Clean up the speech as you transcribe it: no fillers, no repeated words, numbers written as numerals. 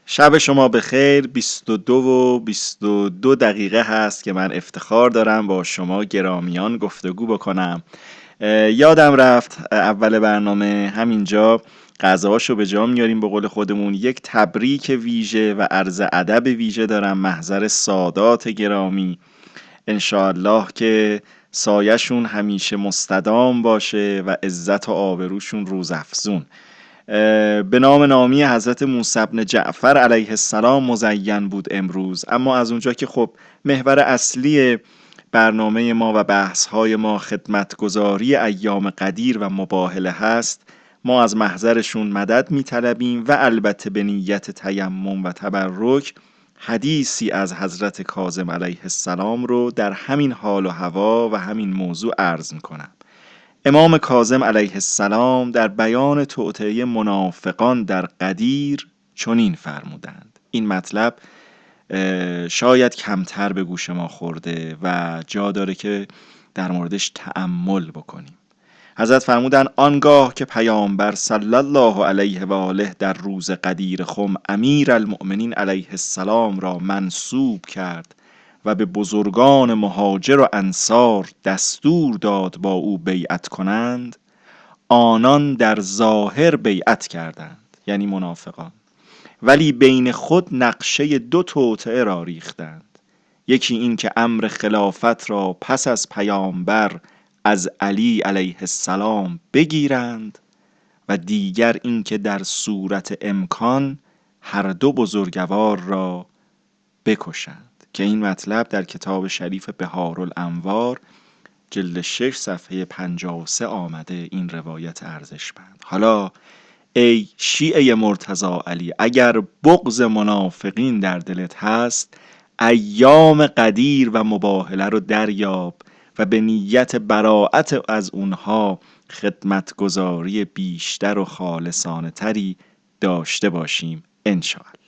شب شما بخیر. 22 و 22 دقیقه هست که من افتخار دارم با شما گرامیان گفتگو بکنم. یادم رفت اول برنامه همینجا غذاشو به جا میاریم، به قول خودمون یک تبریک ویژه و عرض ادب ویژه دارم محضر سادات گرامی. انشاءالله که سایه‌شون همیشه مستدام باشه و عزت و آبروشون روزافزون. به نام نامی حضرت موسی بن جعفر علیه السلام مزین بود امروز. اما از اونجا که خب محور اصلی برنامه ما و بحث‌های ما خدمتگزاری ایام قدیر و مباهله هست، ما از محضرشون مدد میطلبیم و البته به نیت تیمم و تبرک حدیثی از حضرت کاظم علیه السلام رو در همین حال و هوا و همین موضوع عرض میکنم. امام کاظم علیه السلام در بیان توطئه منافقان در غدیر چنین فرمودند. این مطلب شاید کمتر به گوش ما خورده و جا داره که در موردش تأمل بکنیم. حضرت فرمودند آنگاه که پیامبر صلی الله علیه و آله در روز غدیر خم امیر المؤمنین علیه السلام را منصوب کرد و به بزرگان مهاجر و انصار دستور داد با او بیعت کنند، آنان در ظاهر بیعت کردند، یعنی منافقان، ولی بین خود نقشه دو توطئه را ریختند. یکی این که امر خلافت را پس از پیامبر از علی علیه السلام بگیرند و دیگر این که در صورت امکان هر دو بزرگوار را بکشند، که این مطلب در کتاب شریف بهارالانوار جلد 6 صفحه 53 آمده این روایت ارزشمند. حالا ای شیعه مرتضی علی، اگر بغض منافقین در دلت هست، ایام قدیر و مباهله رو دریاب و به نیت براءت از اونها خدمتگزاری بیشتر و خالصانه تری داشته باشیم انشاءالله.